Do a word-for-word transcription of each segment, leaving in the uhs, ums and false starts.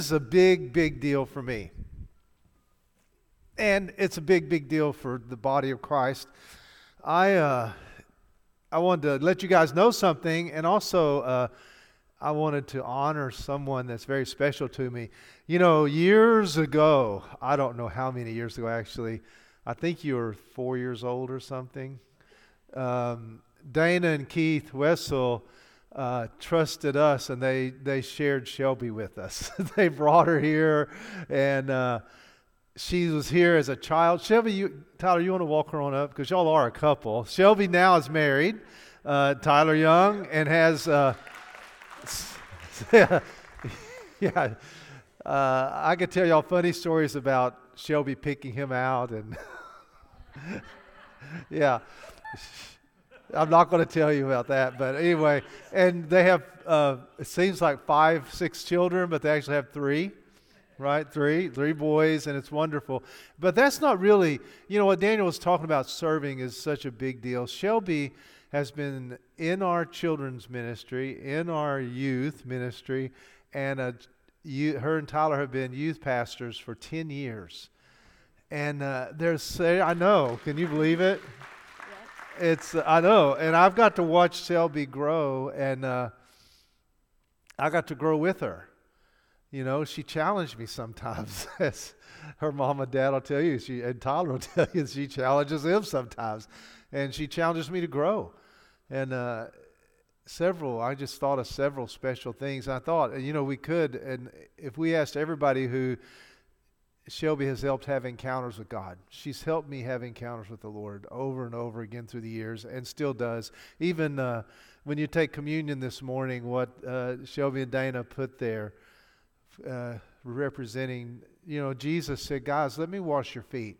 Is a big, big deal for me. And it's a big, big deal for the body of Christ. I uh, I wanted to let you guys know something, and also uh, I wanted to honor someone that's very special to me. You know, years ago, I don't know how many years ago actually, I think you were four years old or something. Um, Dana and Keith Wessel uh, trusted us, and they, they shared Shelby with us. They brought her here, and uh, she was here as a child. Shelby, you, Tyler, you want to walk her on up? Because y'all are a couple. Shelby now is married, uh, Tyler Young, and has, uh, yeah, yeah. Uh, I could tell y'all funny stories about Shelby picking him out, and yeah. I'm not going to tell you about that, but anyway, and they have, uh, it seems like five, six children, but they actually have three, right? Three, three boys, and it's wonderful. But that's not really, you know, what Daniel was talking about, serving is such a big deal. Shelby has been in our children's ministry, in our youth ministry, and uh, you, her and Tyler have been youth pastors for ten years. And uh, there's, I know, can you believe it? It's I know, and I've got to watch Shelby grow, and uh, I got to grow with her. You know, she challenged me sometimes, as her mom and dad will tell you, she and Tyler will tell you, she challenges him sometimes, and she challenges me to grow. And uh, several, I just thought of several special things. I thought, you know, we could, and if we asked everybody who Shelby has helped have encounters with God. She's helped me have encounters with the Lord over and over again through the years, and still does. Even uh, when you take communion this morning, what uh, Shelby and Dana put there, uh, representing, you know, Jesus said, guys, let me wash your feet.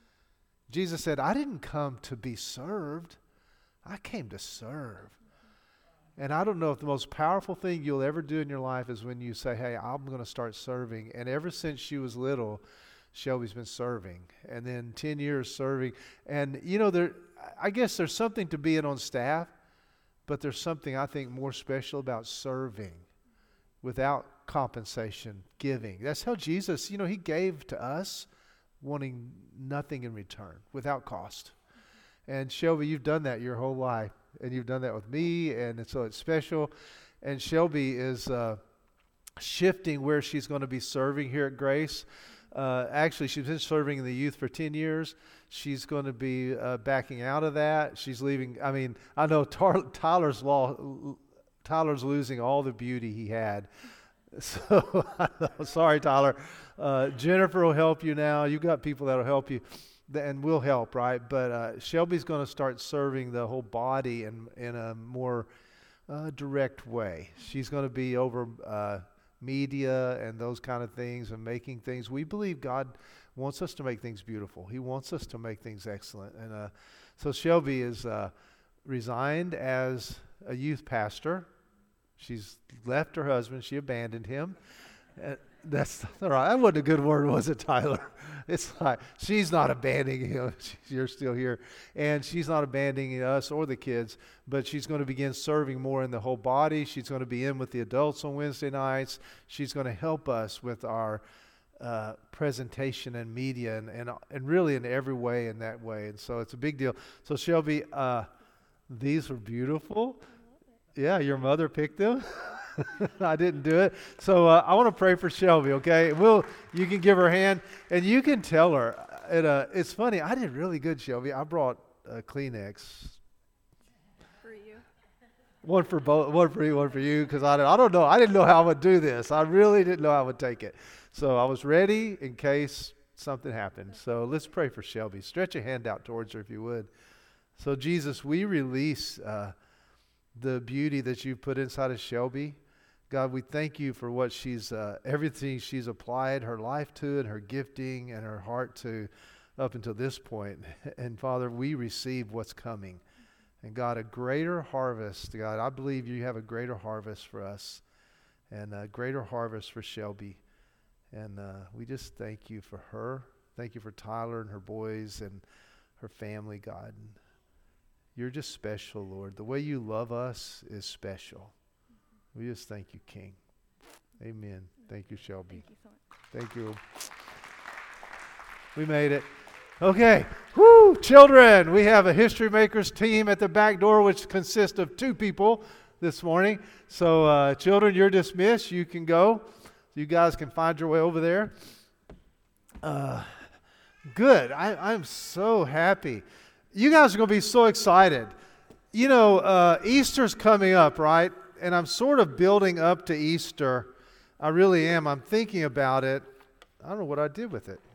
Jesus said, I didn't come to be served. I came to serve. And I don't know if the most powerful thing you'll ever do in your life is when you say, hey, I'm going to start serving. And ever since she was little, Shelby's been serving. And then ten years serving. And, you know, there, I guess there's something to being on staff, but there's something I think more special about serving without compensation, giving. That's how Jesus, you know, he gave to us wanting nothing in return, without cost. And Shelby, you've done that your whole life. And you've done that with me, and so it's special. And Shelby is uh, shifting where she's going to be serving here at Grace. Uh, actually, she's been serving in the youth for ten years. She's going to be uh, backing out of that. She's leaving. I mean, I know Tar- Tyler's law. Tyler's losing all the beauty he had. So, sorry, Tyler. Uh, Jennifer will help you now. You've got people that will help you. And we'll help, right? But uh, Shelby's going to start serving the whole body in, in a more uh, direct way. She's going to be over uh, media and those kind of things and making things. We believe God wants us to make things beautiful. He wants us to make things excellent. And uh, so Shelby is uh, resigned as a youth pastor. She's left her husband. She abandoned him. Uh, That's all right. That wasn't a good word, was it, Tyler? It's like she's not abandoning you. You're still here. And she's not abandoning us or the kids, but she's going to begin serving more in the whole body. She's going to be in with the adults on Wednesday nights. She's going to help us with our uh, presentation and media and, and, and really in every way in that way. And so it's a big deal. So Shelby, uh, these are beautiful. Yeah, your mother picked them. I didn't do it. So uh, I want to pray for Shelby, okay? We'll, you can give her a hand, and you can tell her. It, uh, it's funny. I did really good, Shelby. I brought a Kleenex. For you. One for both, one for you, one for you, because I, I don't know. I didn't know how I would do this. I really didn't know how I would take it. So I was ready in case something happened. So let's pray for Shelby. Stretch a hand out towards her if you would. So Jesus, we release uh, the beauty that you've put inside of Shelby. God, we thank you for what she's, uh, everything she's applied her life to and her gifting and her heart to up until this point. And Father, we receive what's coming. And God, a greater harvest. God, I believe you have a greater harvest for us and a greater harvest for Shelby. And uh, we just thank you for her. Thank you for Tyler and her boys and her family, God. And you're just special, Lord. The way you love us is special. We just thank you, King. Amen. Thank you, Shelby. Thank you so much. Thank you. We made it. Okay. Woo! Children, we have a History Makers team at the back door, which consists of two people this morning. So, uh, children, you're dismissed. You can go. You guys can find your way over there. Uh, good. I, I'm so happy. You guys are going to be so excited. You know, uh, Easter's coming up, right? And I'm sort of building up to Easter. I really am. I'm thinking about it. I don't know what I did with it.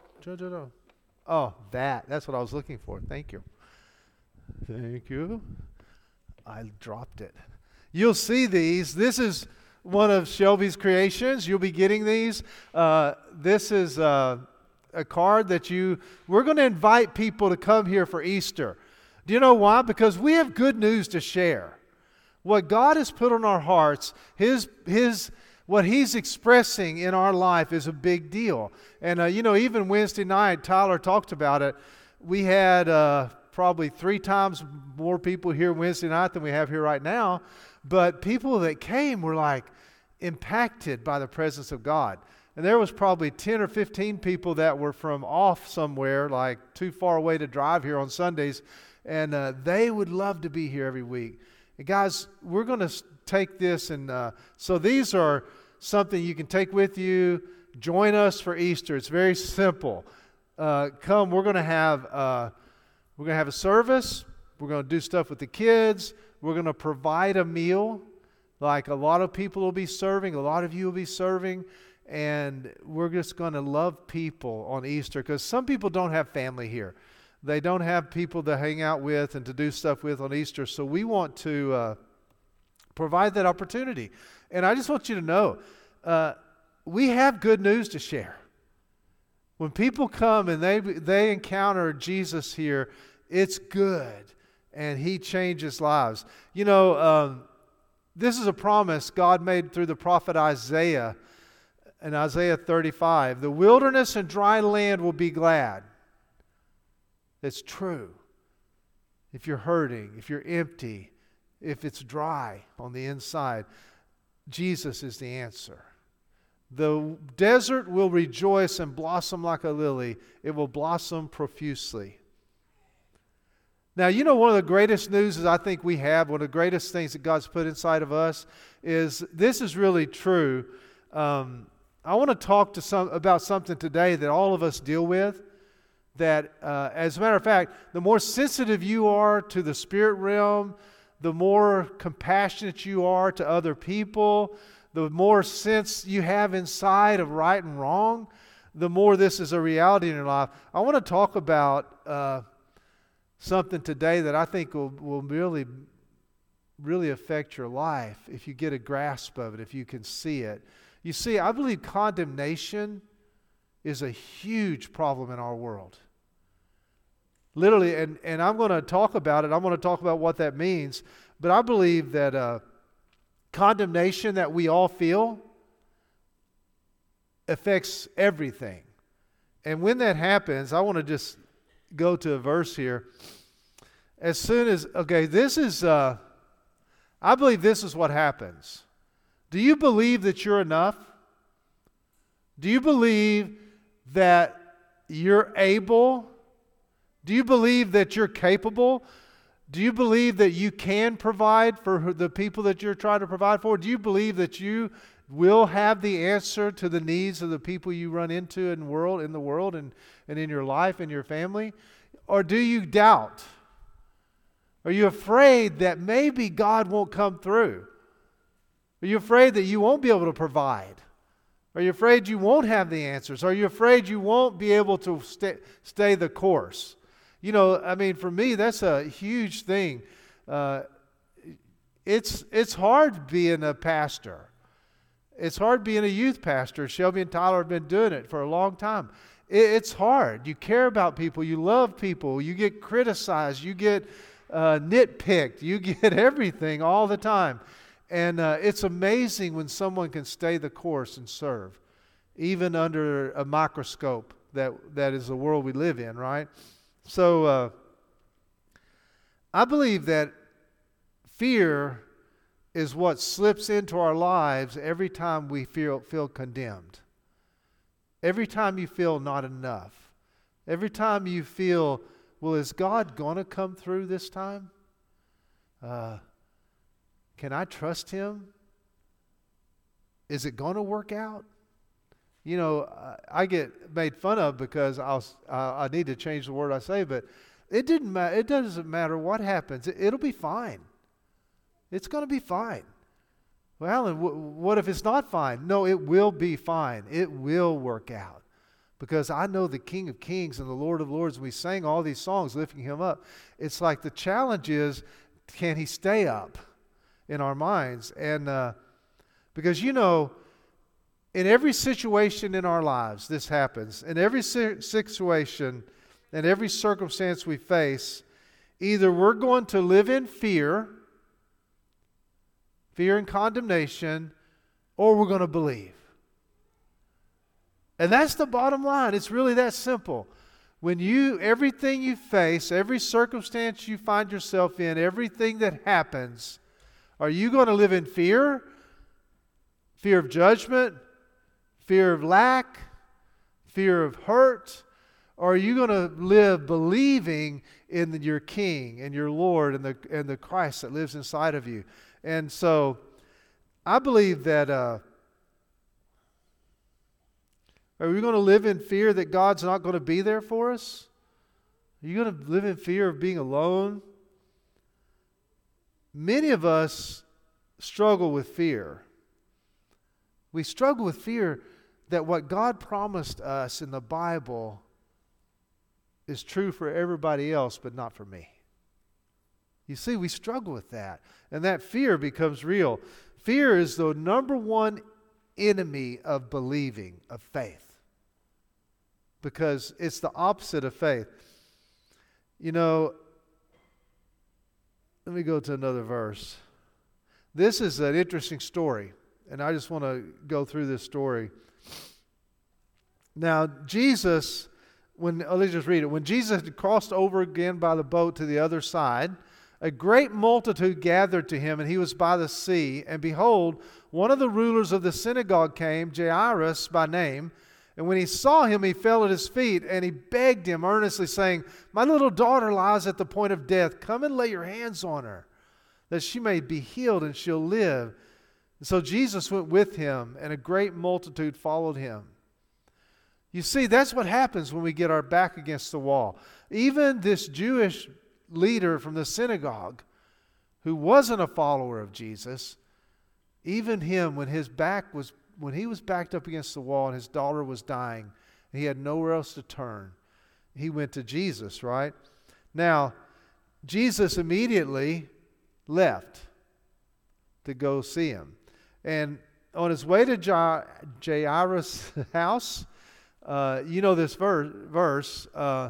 Oh, that. That's what I was looking for. Thank you. Thank you. I dropped it. You'll see these. This is one of Shelby's creations. You'll be getting these. Uh, this is uh, a card that you... We're going to invite people to come here for Easter. Do you know why? Because we have good news to share. What God has put on our hearts, His His... what He's expressing in our life is a big deal. And, uh, you know, even Wednesday night, Tyler talked about it. We had uh, probably three times more people here Wednesday night than we have here right now. But people that came were like impacted by the presence of God. And there was probably ten or fifteen people that were from off somewhere, like too far away to drive here on Sundays. And uh, they would love to be here every week. And guys, we're going to take this and uh, so these are something you can take with you. Join us for Easter. It's very simple. Uh, come, we're going to have uh, we're going to have a service. We're going to do stuff with the kids. We're going to provide a meal, like a lot of people will be serving. A lot of you will be serving, and we're just going to love people on Easter because some people don't have family here. They don't have people to hang out with and to do stuff with on Easter. So we want to uh, provide that opportunity. And I just want you to know, uh, we have good news to share. When people come and they they encounter Jesus here, it's good. And He changes lives. You know, um, this is a promise God made through the prophet Isaiah in Isaiah thirty-five. The wilderness and dry land will be glad. It's true. If you're hurting, if you're empty, if it's dry on the inside, Jesus is the answer. The desert will rejoice and blossom like a lily. It will blossom profusely. Now, you know, one of the greatest news I think we have, one of the greatest things that God's put inside of us is this is really true. Um, I want to talk to some about something today that all of us deal with. That, uh, as a matter of fact, the more sensitive you are to the spirit realm, the more compassionate you are to other people, the more sense you have inside of right and wrong, the more this is a reality in your life. I want to talk about uh, something today that I think will, will really, really affect your life if you get a grasp of it, if you can see it. You see, I believe condemnation is a huge problem in our world. Literally, and, and I'm going to talk about it. I'm going to talk about what that means. But I believe that uh, condemnation that we all feel affects everything. And when that happens, I want to just go to a verse here. As soon as, okay, this is, uh, I believe this is what happens. Do you believe that you're enough? Do you believe that you're able? Do you believe that you're capable? Do you believe that you can provide for the people that you're trying to provide for? Do you believe that you will have the answer to the needs of the people you run into in the world, in the world and, and in your life and your family? Or do you doubt? Are you afraid that maybe God won't come through? Are you afraid that you won't be able to provide? Are you afraid you won't have the answers? Are you afraid you won't be able to stay, stay the course? You know, I mean, for me, that's a huge thing. Uh, it's it's hard being a pastor. It's hard being a youth pastor. Shelby and Tyler have been doing it for a long time. It, it's hard. You care about people. You love people. You get criticized. You get uh, nitpicked. You get everything all the time. And uh, it's amazing when someone can stay the course and serve, even under a microscope that that is the world we live in, right? So uh, I believe that fear is what slips into our lives every time we feel, feel condemned. Every time you feel not enough. Every time you feel, well, is God going to come through this time? Uh, can I trust Him? Is it going to work out? You know, I get made fun of because I'll, I need to change the word I say, but it didn't matter. It doesn't matter what happens. It, it'll be fine. It's going to be fine. Well, Alan, w- what if it's not fine? No, it will be fine. It will work out. Because I know the King of Kings and the Lord of Lords. We sang all these songs lifting Him up. It's like the challenge is, can He stay up in our minds? And uh, because, you know, in every situation in our lives, this happens. In every si- situation and every circumstance we face, either we're going to live in fear, fear and condemnation, or we're going to believe. And that's the bottom line. It's really that simple. When you, everything you face, every circumstance you find yourself in, everything that happens, are you going to live in fear? Fear of judgment? Fear of lack? Fear of hurt? Or are you going to live believing in your King and your Lord and the, and the Christ that lives inside of you? And so, I believe that... Uh, Are we going to live in fear that God's not going to be there for us? Are you going to live in fear of being alone? Many of us struggle with fear. We struggle with fear that what God promised us in the Bible is true for everybody else, but not for me. You see, we struggle with that. And that fear becomes real. Fear is the number one enemy of believing, of faith. Because it's the opposite of faith. You know, let me go to another verse. This is an interesting story, and I just want to go through this story. Now, Jesus, when oh, let's just read it. When Jesus had crossed over again by the boat to the other side, a great multitude gathered to him, and he was by the sea. And behold, one of the rulers of the synagogue came, Jairus by name. And when he saw him, he fell at his feet, and he begged him earnestly, saying, "My little daughter lies at the point of death. Come and lay your hands on her, that she may be healed, and she'll live." And so Jesus went with him, and a great multitude followed him. You see, that's what happens when we get our back against the wall. Even this Jewish leader from the synagogue, who wasn't a follower of Jesus, even him, when his back was When he was backed up against the wall and his daughter was dying, and he had nowhere else to turn, he went to Jesus, right? Now, Jesus immediately left to go see him. And on his way to Jairus' house, uh, you know this verse, verse uh,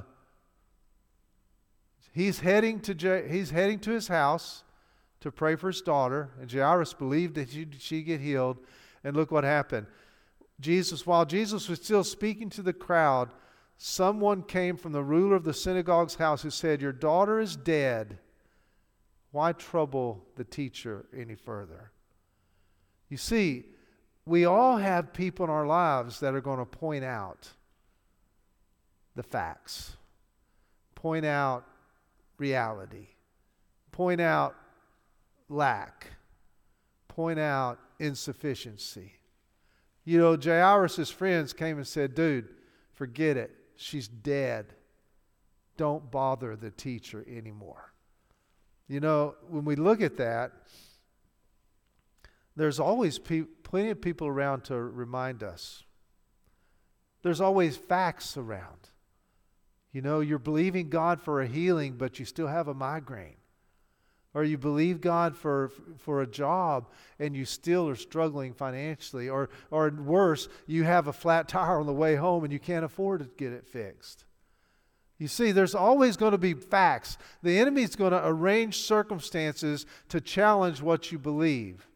he's heading to J- he's heading to his house to pray for his daughter, and Jairus believed that she, she'd get healed. And look what happened. Jesus, while Jesus was still speaking to the crowd, someone came from the ruler of the synagogue's house who said, "Your daughter is dead. Why trouble the teacher any further?" You see, we all have people in our lives that are going to point out the facts, point out reality, point out lack, point out insufficiency. You know, Jairus' friends came and said, "Dude, forget it. She's dead. Don't bother the teacher anymore." You know, when we look at that, there's always pe- plenty of people around to remind us. There's always facts around. You know, you're believing God for a healing, but you still have a migraine. Or you believe God for for a job and you still are struggling financially. Or, or worse, you have a flat tire on the way home and you can't afford to get it fixed. You see, there's always going to be facts. The enemy's going to arrange circumstances to challenge what you believe.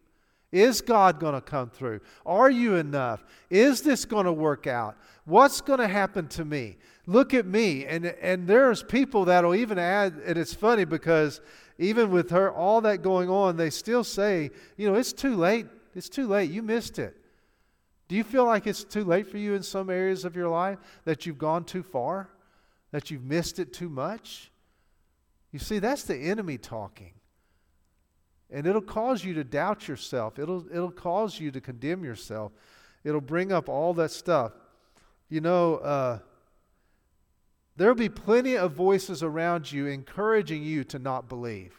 Is God going to come through? Are you enough? Is this going to work out? What's going to happen to me? Look at me. And, and there's people that'll even add, and it's funny because even with her, all that going on, they still say, you know, it's too late. It's too late. You missed it. Do you feel like it's too late for you in some areas of your life? That you've gone too far? That you've missed it too much? You see, that's the enemy talking. And it'll cause you to doubt yourself. It'll, it'll cause you to condemn yourself. It'll bring up all that stuff. You know, uh, there'll be plenty of voices around you encouraging you to not believe.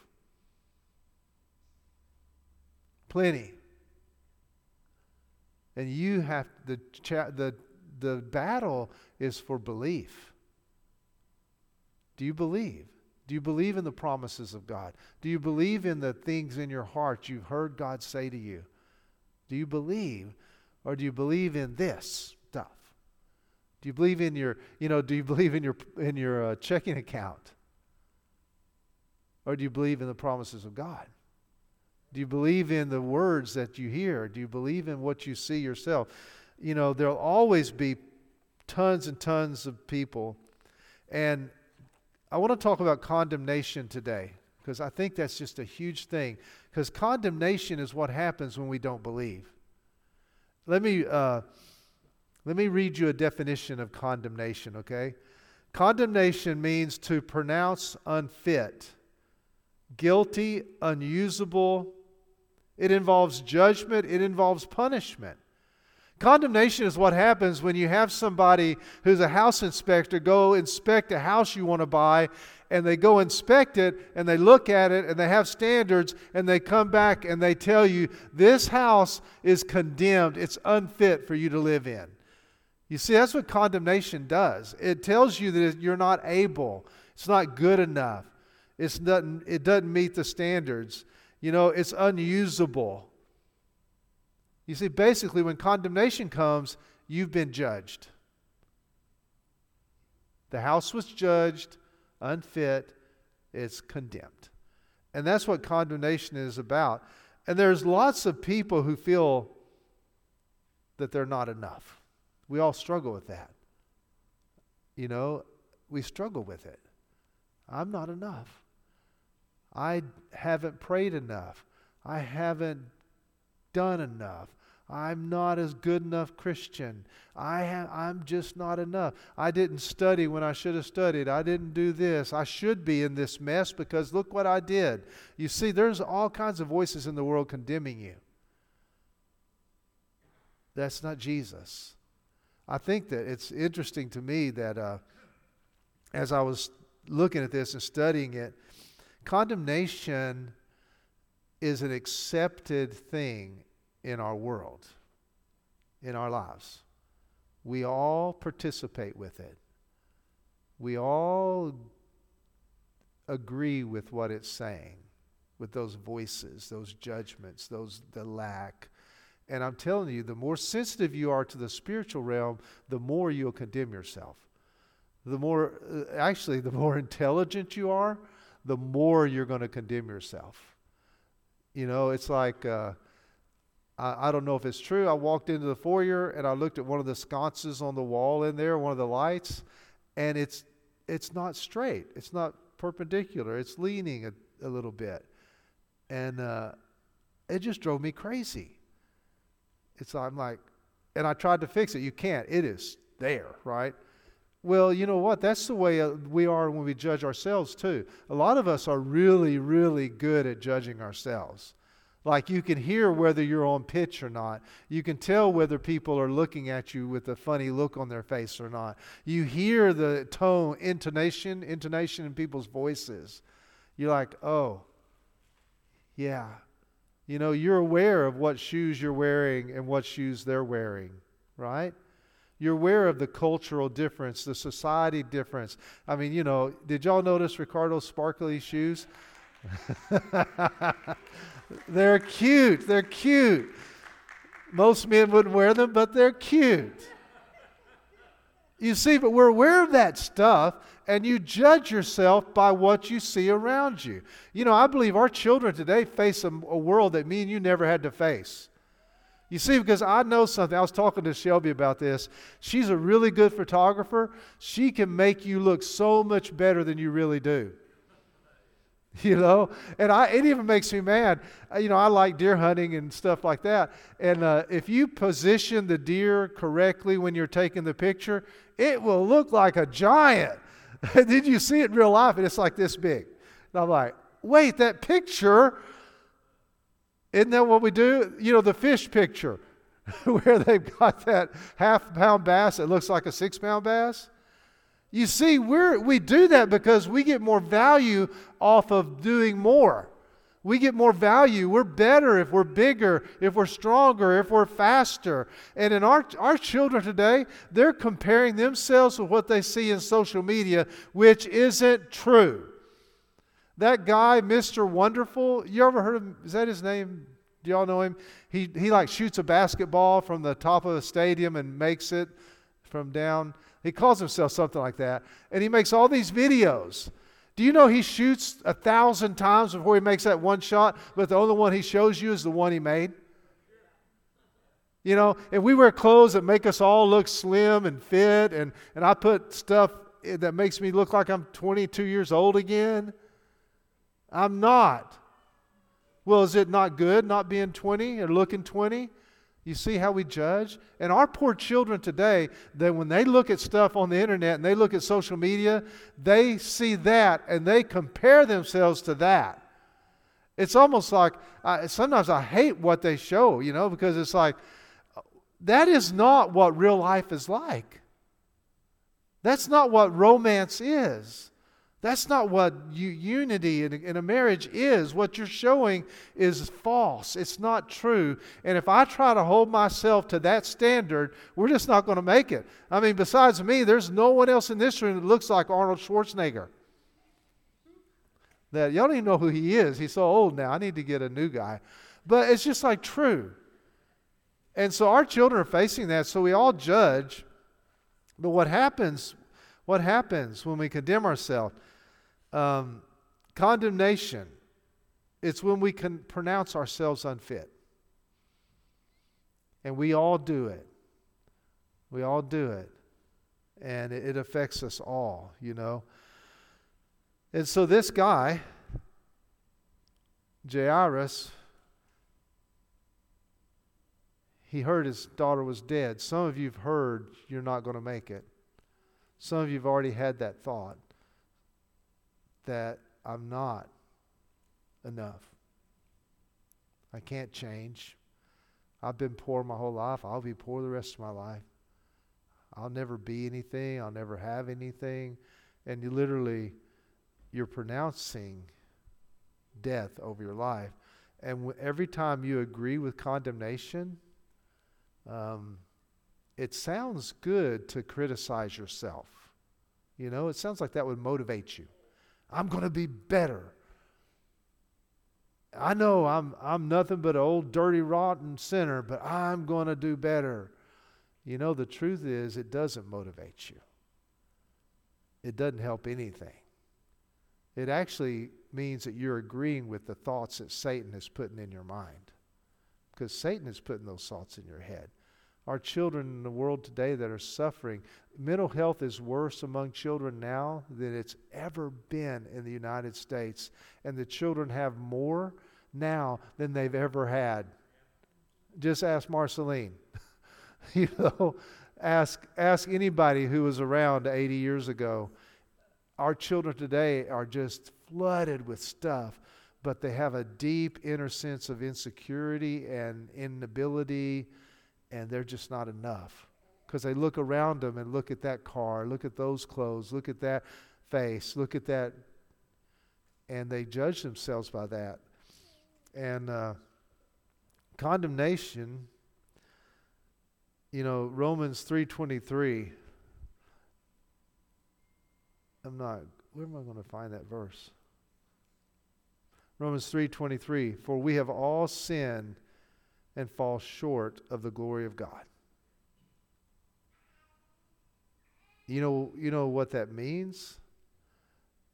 Plenty. And you have, the, cha- the, the battle is for belief. Do you believe? Do you believe in the promises of God? Do you believe in the things in your heart you've heard God say to you? Do you believe? Or do you believe in this stuff? Do you believe in your, you know, do you believe in your in your uh, checking account? Or do you believe in the promises of God? Do you believe in the words that you hear? Do you believe in what you see yourself? You know, there'll always be tons and tons of people. And I want to talk about condemnation today because I think that's just a huge thing. Because condemnation is what happens when we don't believe. Let me uh, let me read you a definition of condemnation, okay? Condemnation means to pronounce unfit, guilty, unusable. It involves judgment. It involves punishment. Condemnation is what happens when you have somebody who's a house inspector go inspect a house you want to buy, and they go inspect it, and they look at it, and they have standards, and they come back and they tell you, this house is condemned. It's unfit for you to live in. You see, that's what condemnation does. It tells you that you're not able. It's not good enough. It's doesn't, it doesn't meet the standards. You know, it's unusable. You see, basically, when condemnation comes, you've been judged. The house was judged, unfit, it's condemned. And that's what condemnation is about. And there's lots of people who feel that they're not enough. We all struggle with that. You know, we struggle with it. I'm not enough. I haven't prayed enough. I haven't done enough. I'm not as good enough Christian. I ha- I'm just not enough. I didn't study when I should have studied. I didn't do this. I should be in this mess because look what I did. You see, there's all kinds of voices in the world condemning you. That's not Jesus. I think that it's interesting to me that uh, as I was looking at this and studying it, condemnation is an accepted thing in our world, in our lives. We all participate with it. We all agree with what it's saying, with those voices, those judgments, those the lack. And I'm telling you, the more sensitive you are to the spiritual realm, the more you'll condemn yourself. The more, uh, actually, the more intelligent you are, the more you're going to condemn yourself. You know, it's like, uh, I, I don't know if it's true. I walked into the foyer and I looked at one of the sconces on the wall in there, one of the lights, and it's it's not straight. It's not perpendicular. It's leaning a, a little bit. And uh, it just drove me crazy. It's I'm like, and I tried to fix it. You can't. It is there, right? Well, you know what? That's the way we are when we judge ourselves too. A lot of us are really, really good at judging ourselves. Like you can hear whether you're on pitch or not. You can tell whether people are looking at you with a funny look on their face or not. You hear the tone, intonation, intonation in people's voices. You're like, oh, yeah. You know, you're aware of what shoes you're wearing and what shoes they're wearing, right? You're aware of the cultural difference, the society difference. I mean, you know, did y'all notice Ricardo's sparkly shoes? They're cute. They're cute. Most men wouldn't wear them, but they're cute. You see, but we're aware of that stuff, and you judge yourself by what you see around you. You know, I believe our children today face a, a world that me and you never had to face. You see, because I know something. I was talking to Shelby about this. She's a really good photographer. She can make you look so much better than you really do. You know, and I, it even makes me mad. Uh, You know, I like deer hunting and stuff like that. And uh, if you position the deer correctly when you're taking the picture, it will look like a giant. And then you see it in real life, and it's like this big. And I'm like, wait, that picture, isn't that what we do? You know, the fish picture, where they've got that half-pound bass that looks like a six-pound bass. You see, we're, we do that because we get more value off of doing more. We get more value. We're better if we're bigger, if we're stronger, if we're faster. And in our, our children today, they're comparing themselves with what they see in social media, which isn't true. That guy, Mister Wonderful, you ever heard of him? Is that his name? Do y'all know him? He, he like shoots a basketball from the top of a stadium and makes it from down. He calls himself something like that. And he makes all these videos. Do you know he shoots a thousand times before he makes that one shot, but the only one he shows you is the one he made? You know, if we wear clothes that make us all look slim and fit, and, and I put stuff that makes me look like I'm twenty-two years old again, I'm not. Well, is it not good not being twenty or looking twenty? You see how we judge? And our poor children today, that when they look at stuff on the internet and they look at social media, they see that and they compare themselves to that. It's almost like, uh, sometimes I hate what they show, you know, because it's like, that is not what real life is like. That's not what romance is. That's not what u- unity in a, in a marriage is. What you're showing is false. It's not true. And if I try to hold myself to that standard, we're just not going to make it. I mean, besides me, there's no one else in this room that looks like Arnold Schwarzenegger. That y'all don't even know who he is. He's so old now. I need to get a new guy. But it's just like true. And so our children are facing that. So we all judge. But what happens? What happens when we condemn ourselves? Um, condemnation. It's when we can pronounce ourselves unfit. And we all do it. We all do it. And it, it affects us all, you know. And so this guy, Jairus, he heard his daughter was dead. Some of you have heard you're not going to make it. Some of you have already had that thought that I'm not enough. I can't change. I've been poor my whole life. I'll be poor the rest of my life. I'll never be anything. I'll never have anything. And you literally, you're pronouncing death over your life. And w- every time you agree with condemnation, um, it sounds good to criticize yourself. You know, it sounds like that would motivate you. I'm going to be better. I know I'm I'm nothing but an old, dirty, rotten sinner, but I'm going to do better. You know, the truth is it doesn't motivate you. It doesn't help anything. It actually means that you're agreeing with the thoughts that Satan is putting in your mind. Because Satan is putting those thoughts in your head. Our children in the world today that are suffering, mental health is worse among children now than it's ever been in the United States. And the children have more now than they've ever had. Just ask Marceline. you know, ask ask anybody who was around eighty years ago. Our children today are just flooded with stuff, but they have a deep inner sense of insecurity and inability. And they're just not enough because they look around them and look at that car, look at those clothes, look at that face, look at that, and they judge themselves by that. And uh, condemnation, you know, Romans three twenty-three. I'm not, where am I going to find that verse? Romans three twenty-three, for we have all sinned and fall short of the glory of God. You know, you know what that means?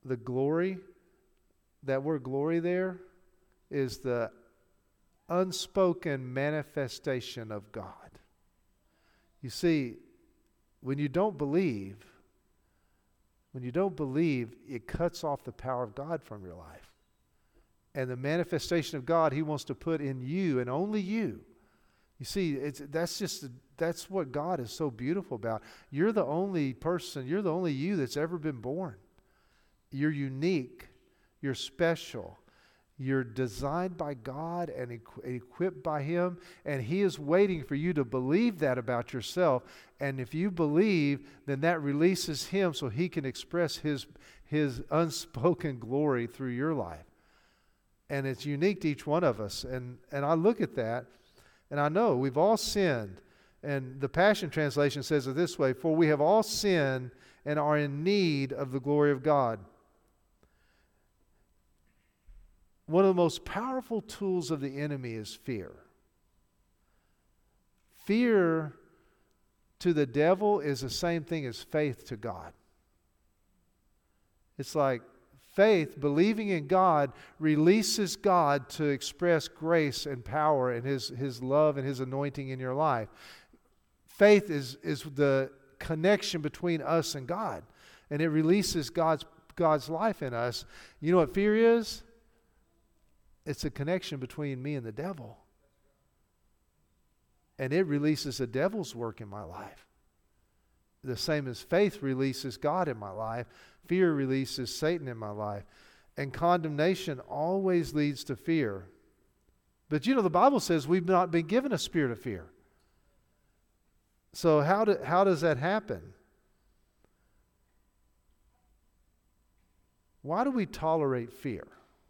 the glory, that word glory there, is the unspoken manifestation of God. You see, when you don't believe, when you don't believe, it cuts off the power of God from your life. And the manifestation of God He wants to put in you and only you. You see, it's, that's just, that's what God is so beautiful about. You're the only person, you're the only you that's ever been born. You're unique. You're special. You're designed by God and equ- equipped by Him, and He is waiting for you to believe that about yourself. And if you believe, then that releases Him so He can express His, His unspoken glory through your life. And it's unique to each one of us. And, and I look at that, and I know we've all sinned. And the Passion Translation says it this way: for we have all sinned and are in need of the glory of God. One of the most powerful tools of the enemy is fear. Fear to the devil is the same thing as faith to God. It's like faith, believing in God, releases God to express grace and power and His, His love and His anointing in your life. Faith is, is the connection between us and God, and it releases God's, God's life in us. You know what fear is? It's a connection between me and the devil. And it releases the devil's work in my life. The same as faith releases God in my life, fear releases Satan in my life. And condemnation always leads to fear. But you know, the Bible says we've not been given a spirit of fear. So how, do, how does that happen? Why do we tolerate fear?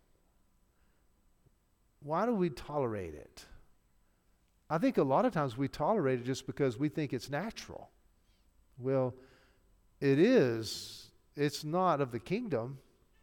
Why do we tolerate it? I think a lot of times we tolerate it just because we think it's natural. Well, it is. It's not of the kingdom.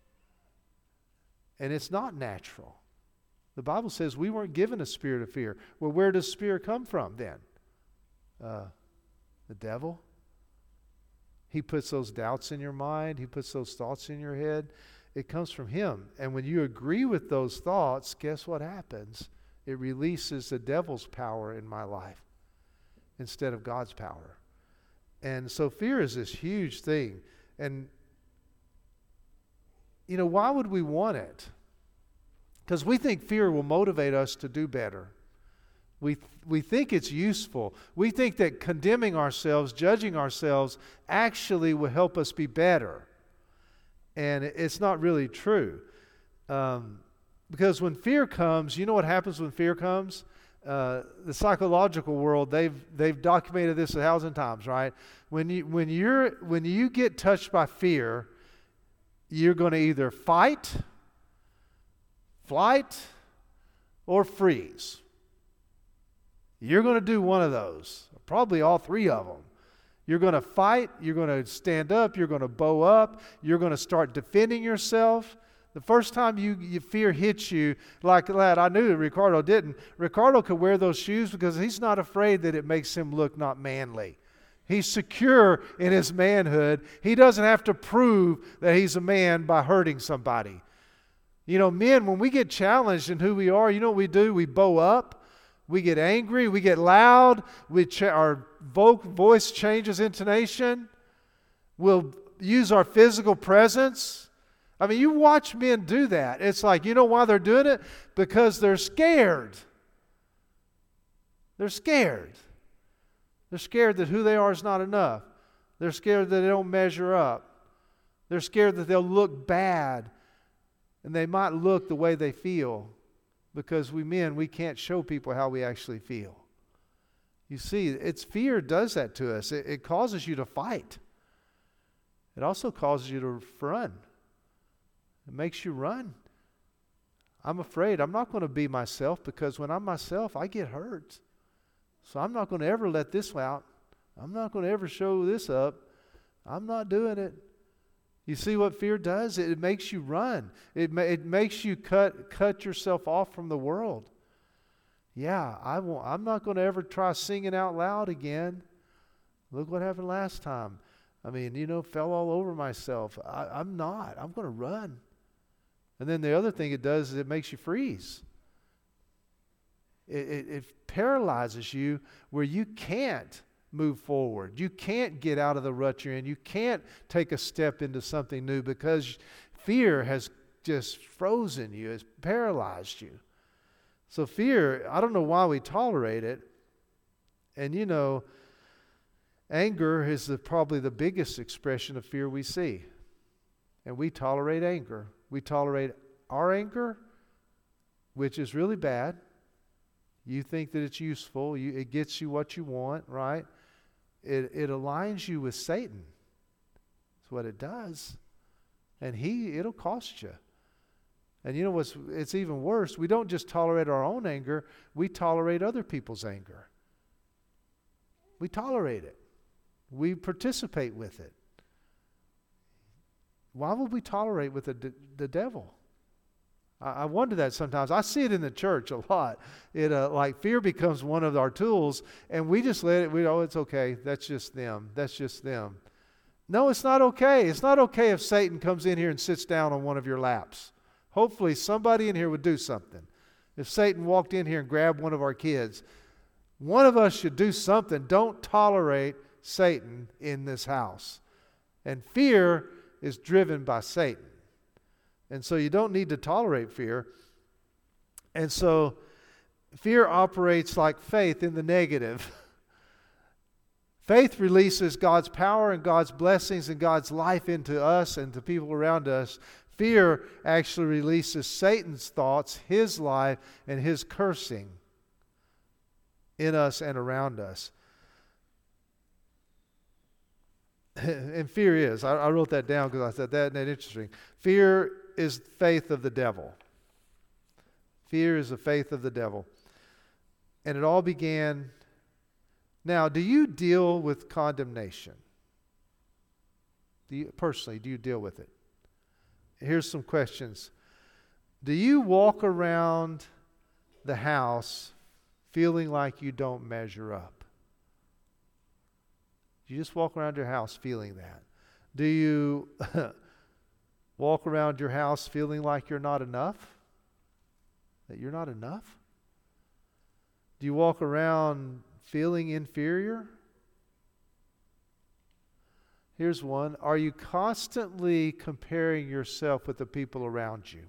And it's not natural. The Bible says we weren't given a spirit of fear. Well, where does fear come from then? Uh, the devil. He puts those doubts in your mind. He puts those thoughts in your head. It comes from him. And when you agree with those thoughts, guess what happens? It releases the devil's power in my life instead of God's power. And so fear is this huge thing. And, you know, why would we want it? Because we think fear will motivate us to do better. We, we think it's useful. We think that condemning ourselves, judging ourselves, actually will help us be better. And it's not really true. Um, because when fear comes, you know what happens when fear comes? Uh, the psychological world, they've they've documented this a thousand times, right? When you when you're when you get touched by fear, you're going to either fight, flight, or freeze. You're going to do one of those, probably all three of them. You're going to fight, you're going to stand up, you're going to bow up, you're going to start defending yourself. The first time you, you fear hits you like that, I knew that Ricardo didn't. Ricardo could wear those shoes because he's not afraid that it makes him look not manly. He's secure in his manhood. He doesn't have to prove that he's a man by hurting somebody. You know, men, when we get challenged in who we are, you know what we do? We bow up. We get angry, we get loud, we ch- our vo- voice changes intonation. We'll use our physical presence. I mean, you watch men do that. It's like, you know why they're doing it? Because they're scared. They're scared. They're scared that who they are is not enough. They're scared that they don't measure up. They're scared that they'll look bad, and they might look the way they feel. Because we men, we can't show people how we actually feel. You see, it's fear does that to us. It, it causes you to fight. It also causes you to run. It makes you run. I'm afraid I'm not going to be myself because when I'm myself, I get hurt. So I'm not going to ever let this out. I'm not going to ever show this up. I'm not doing it. You see what fear does? It, it makes you run. It, ma- it makes you cut cut yourself off from the world. Yeah, I won't, I'm not going to ever try singing out loud again. Look what happened last time. I mean, you know, fell all over myself. I, I'm not. I'm going to run. And then the other thing it does is it makes you freeze. It, it, it paralyzes you where you can't move forward. You can't get out of the rut you're in. You can't take a step into something new because fear has just frozen you. It's paralyzed you. So fear, I don't know why we tolerate it. And you know, anger is the, probably the biggest expression of fear we see. And we tolerate anger. We tolerate our anger, which is really bad. You think that it's useful. You, it gets you what you want, right? It, it aligns you with Satan. That's what it does. And he, it'll cost you. And you know what's, it's even worse. We don't just tolerate our own anger. We tolerate other people's anger. We tolerate it. We participate with it. Why would we tolerate with the, the devil? I, I wonder that sometimes. I see it in the church a lot. It uh, like fear becomes one of our tools, and we just let it. We oh, it's okay. That's just them. That's just them. No, it's not okay. It's not okay if Satan comes in here and sits down on one of your laps. Hopefully, somebody in here would do something. If Satan walked in here and grabbed one of our kids, one of us should do something. Don't tolerate Satan in this house. And fear is driven by Satan. And so you don't need to tolerate fear. And so fear operates like faith in the negative. Faith releases God's power and God's blessings and God's life into us and to people around us. Fear actually releases Satan's thoughts, his life, and his cursing in us and around us. And fear is, I, I wrote that down because I thought that, that interesting. Fear is faith of the devil. Fear is the faith of the devil. And it all began. Now, do you deal with condemnation? Do you, personally, do you deal with it? Here's some questions. Do you walk around the house feeling like you don't measure up? Do you just walk around your house feeling that? Do you walk around your house feeling like you're not enough? That you're not enough? Do you walk around feeling inferior? Here's one. Are you constantly comparing yourself with the people around you?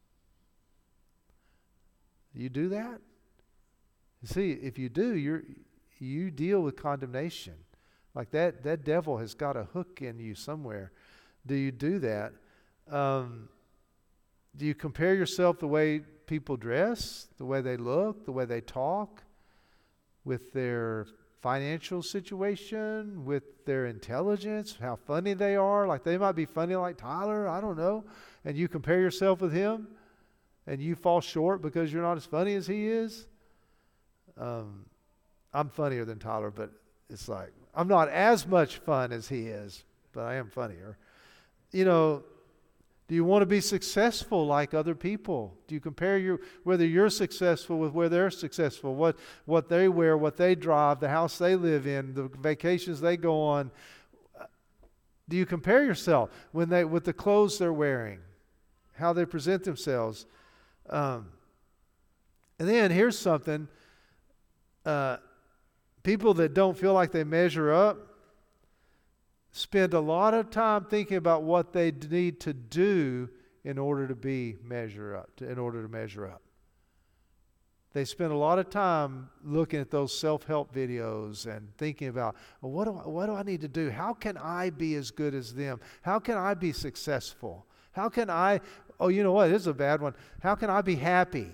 You do that? You see, if you do, you're you deal with condemnation. Like that, that devil has got a hook in you somewhere. Do you do that? Um, do you compare yourself the way people dress, the way they look, the way they talk, with their financial situation, with their intelligence, how funny they are? Like they might be funny like Tyler, I don't know. And you compare yourself with him, and you fall short because you're not as funny as he is. Um, I'm funnier than Tyler, but it's like, I'm not as much fun as he is, but I am funnier. You know, do you want to be successful like other people? Do you compare your whether you're successful with where they're successful, what what they wear, what they drive, the house they live in, the vacations they go on? Do you compare yourself when they with the clothes they're wearing, how they present themselves? Um, and then here's something. Uh, People that don't feel like they measure up spend a lot of time thinking about what they need to do in order to be measure up, to, in order to measure up. They spend a lot of time looking at those self-help videos and thinking about, well, what do I, what do I need to do? How can I be as good as them? How can I be successful? How can I, oh, you know what, this is a bad one. How can I be happy?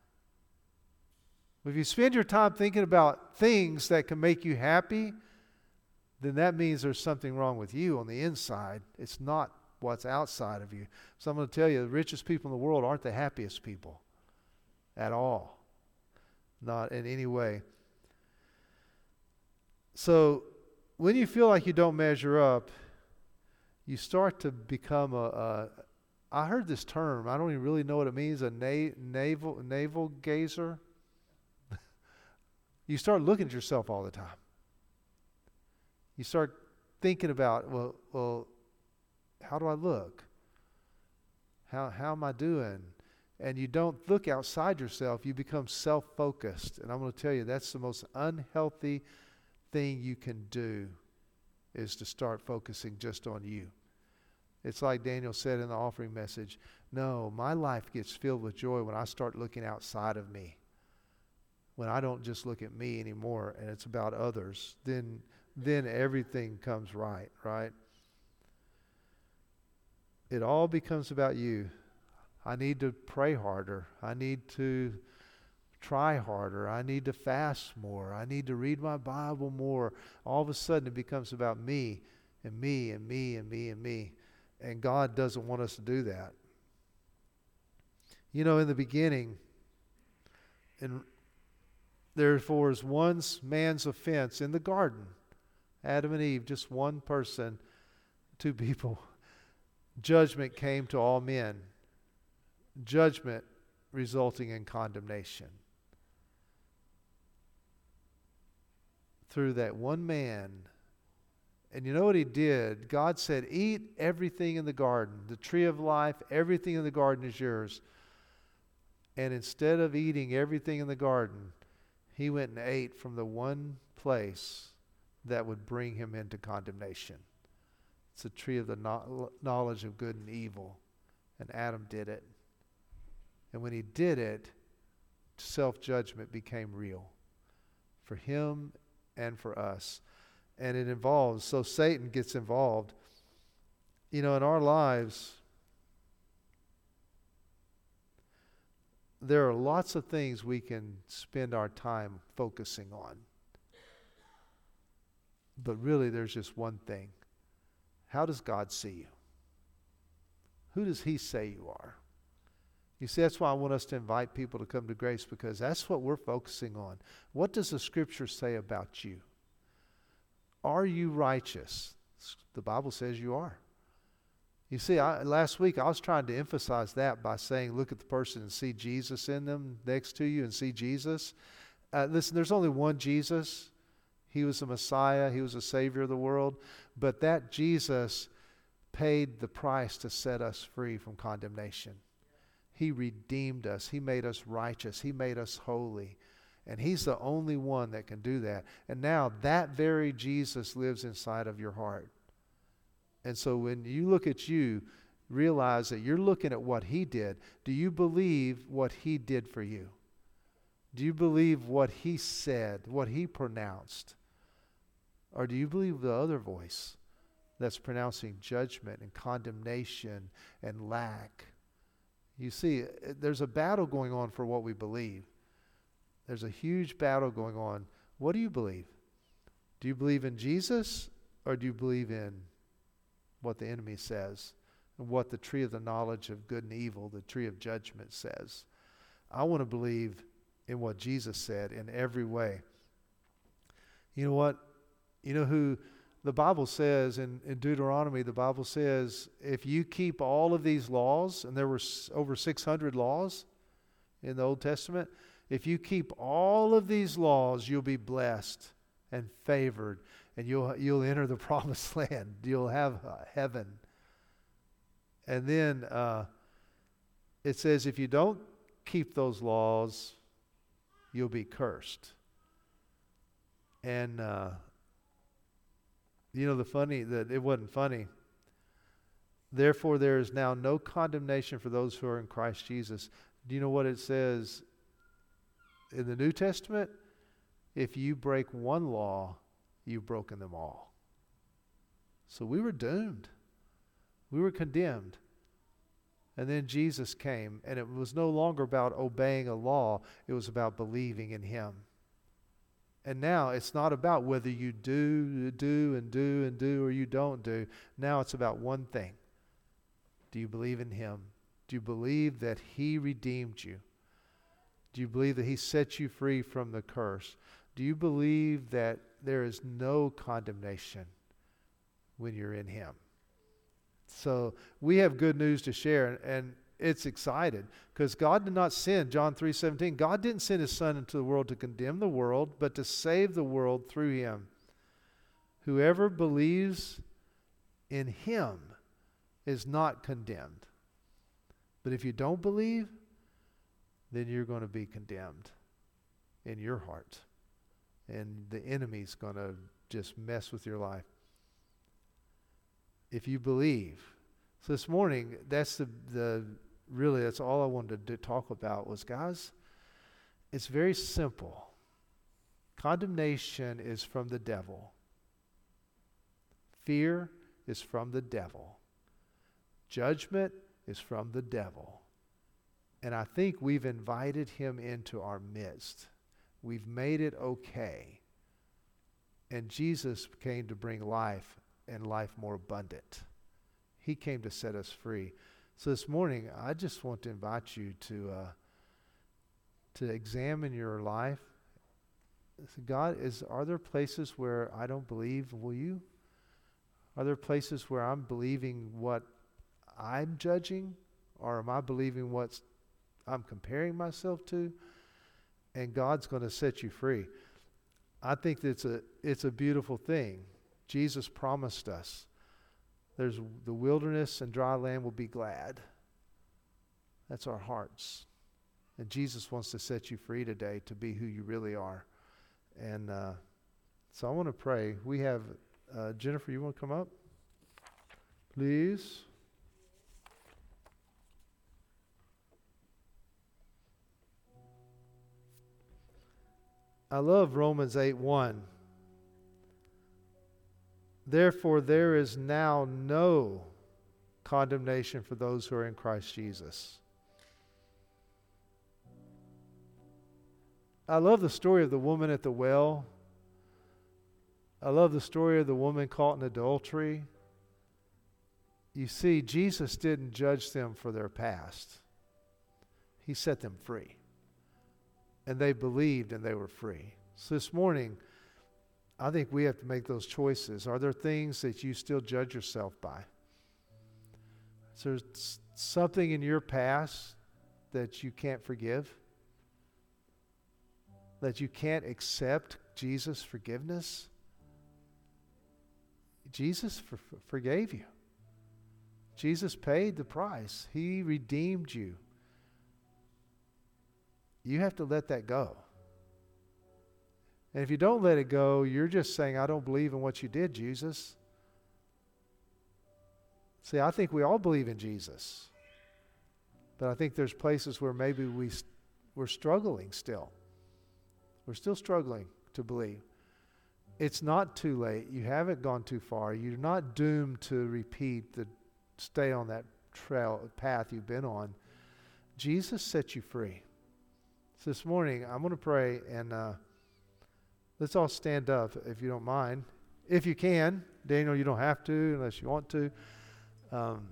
If you spend your time thinking about things that can make you happy, then that means there's something wrong with you on the inside. It's not what's outside of you. So I'm going to tell you, the richest people in the world aren't the happiest people at all. Not in any way. So when you feel like you don't measure up, you start to become a, a I heard this term, I don't even really know what it means, a na- navel, navel gazer. You start looking at yourself all the time. You start thinking about, well, well, how do I look? How how am I doing? And you don't look outside yourself. You become self-focused. And I'm going to tell you, that's the most unhealthy thing you can do, is to start focusing just on you. It's like Daniel said in the offering message, no, my life gets filled with joy when I start looking outside of me. When I don't just look at me anymore and it's about others, then then everything comes right, right? It all becomes about you. I need to pray harder. I need to try harder. I need to fast more. I need to read my Bible more. All of a sudden it becomes about me and me and me and me and me. And God doesn't want us to do that. You know, in the beginning, and therefore is one man's offense in the garden. Adam and Eve, just one person, two people. Judgment came to all men. Judgment resulting in condemnation. Through that one man. And you know what he did? God said, eat everything in the garden. The tree of life, everything in the garden is yours. And instead of eating everything in the garden, he went and ate from the one place that would bring him into condemnation. It's the tree of the no- knowledge of good and evil. And Adam did it. And when he did it, self-judgment became real for him and for us. And it involves, so Satan gets involved. You know, in our lives, there are lots of things we can spend our time focusing on. But really, there's just one thing. How does God see you? Who does he say you are? You see, that's why I want us to invite people to come to Grace, because that's what we're focusing on. What does the Scripture say about you? Are you righteous? The Bible says you are. You see, I, last week I was trying to emphasize that by saying, look at the person and see Jesus in them next to you and see Jesus. Uh, listen, there's only one Jesus. He was the Messiah. He was the Savior of the world. But that Jesus paid the price to set us free from condemnation. He redeemed us. He made us righteous. He made us holy. And he's the only one that can do that. And now that very Jesus lives inside of your heart. And so when you look at you, realize that you're looking at what he did. Do you believe what he did for you? Do you believe what he said, what he pronounced? Or do you believe the other voice that's pronouncing judgment and condemnation and lack? You see, there's a battle going on for what we believe. There's a huge battle going on. What do you believe? Do you believe in Jesus, or do you believe in what the enemy says and what the tree of the knowledge of good and evil, the tree of judgment, says? I want to believe in what Jesus said in every way. You know what? You know who the Bible says in, in Deuteronomy, the Bible says, if you keep all of these laws, and there were s- over six hundred laws in the Old Testament, if you keep all of these laws, you'll be blessed and favored, and you'll you'll enter the promised land. You'll have uh, heaven. And then uh, it says, if you don't keep those laws, you'll be cursed. And uh, you know the funny that it wasn't funny. Therefore, there is now no condemnation for those who are in Christ Jesus. Do you know what it says in the New Testament? If you break one law, you've broken them all. So we were doomed. We were condemned. And then Jesus came, and it was no longer about obeying a law. It was about believing in him. And now it's not about whether you do, do, and do, and do, or you don't do. Now it's about one thing. Do you believe in him? Do you believe that he redeemed you? Do you believe that he set you free from the curse? Do you believe that there is no condemnation when you're in him? So we have good news to share, and it's excited because God did not send, John three seventeen, God didn't send his son into the world to condemn the world, but to save the world through him. Whoever believes in him is not condemned. But if you don't believe, then you're going to be condemned in your heart. And the enemy's going to just mess with your life. If you believe. So this morning, that's the, the really, that's all I wanted to talk about was, guys, it's very simple. Condemnation is from the devil. Fear is from the devil. Judgment is from the devil. And I think we've invited him into our midst. We've made it okay. And Jesus came to bring life and life more abundant. He came to set us free. So this morning, I just want to invite you to uh, to examine your life. God, is are there places where I don't believe? Will you? Are there places where I'm believing what I'm judging? Or am I believing what I'm comparing myself to? And God's going to set you free. I think that it's a, it's a beautiful thing. Jesus promised us. There's the wilderness and dry land will be glad. That's our hearts. And Jesus wants to set you free today to be who you really are. And uh, so I want to pray. We have, uh, Jennifer, you want to come up? Please. I love Romans eight one. Therefore, there is now no condemnation for those who are in Christ Jesus. I love the story of the woman at the well. I love the story of the woman caught in adultery. You see, Jesus didn't judge them for their past. He set them free. And they believed and they were free. So this morning, I think we have to make those choices. Are there things that you still judge yourself by? Is there something in your past that you can't forgive? That you can't accept Jesus' forgiveness? Jesus for, forgave you. Jesus paid the price. He redeemed you. You have to let that go. And if you don't let it go, you're just saying, I don't believe in what you did, Jesus. See, I think we all believe in Jesus. But I think there's places where maybe we, we're struggling still. We're still struggling to believe. It's not too late. You haven't gone too far. You're not doomed to repeat, the stay on that trail path you've been on. Jesus set you free. So this morning, I'm going to pray, and uh, let's all stand up if you don't mind. If you can. Daniel, you don't have to unless you want to. Um,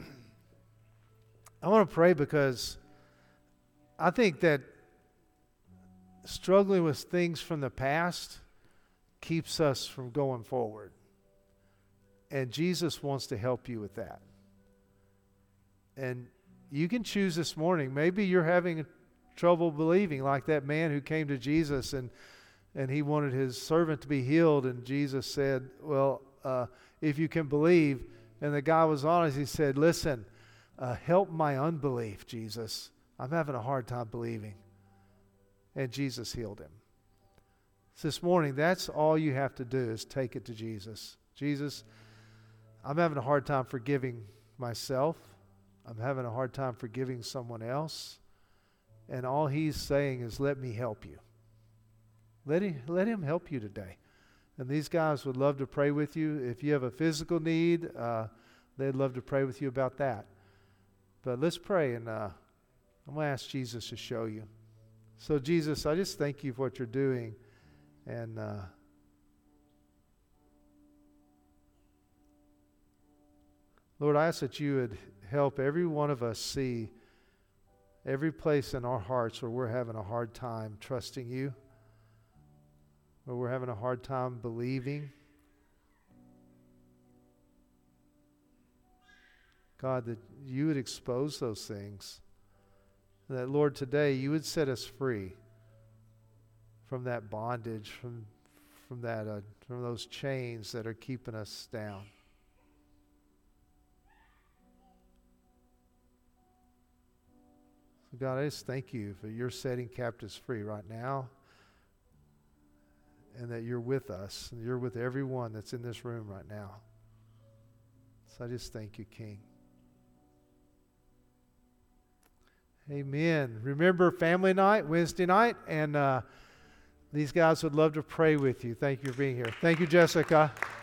I want to pray because I think that struggling with things from the past keeps us from going forward. And Jesus wants to help you with that. And you can choose this morning. Maybe you're having trouble believing, like that man who came to Jesus and and he wanted his servant to be healed, and Jesus said, well, uh, if you can believe. And the guy was honest. He said, listen, uh, help my unbelief, Jesus. I'm having a hard time believing. And Jesus healed him. So this morning, that's all you have to do is take it to Jesus. Jesus, I'm having a hard time forgiving myself. I'm having a hard time forgiving someone else. And all he's saying is, let me help you. Let him, let him help you today. And these guys would love to pray with you. If you have a physical need, uh, they'd love to pray with you about that. But let's pray, and uh, I'm going to ask Jesus to show you. So Jesus, I just thank you for what you're doing. And uh, Lord, I ask that you would help every one of us see every place in our hearts where we're having a hard time trusting you, where we're having a hard time believing. God, that you would expose those things. That, Lord, today you would set us free from that bondage, from, from that, uh, from those chains that are keeping us down. So God, I just thank you for you're setting captives free right now, and that you're with us, and you're with everyone that's in this room right now. So I just thank you, King. Amen. Remember family night, Wednesday night, and uh, these guys would love to pray with you. Thank you for being here. Thank you, Jessica.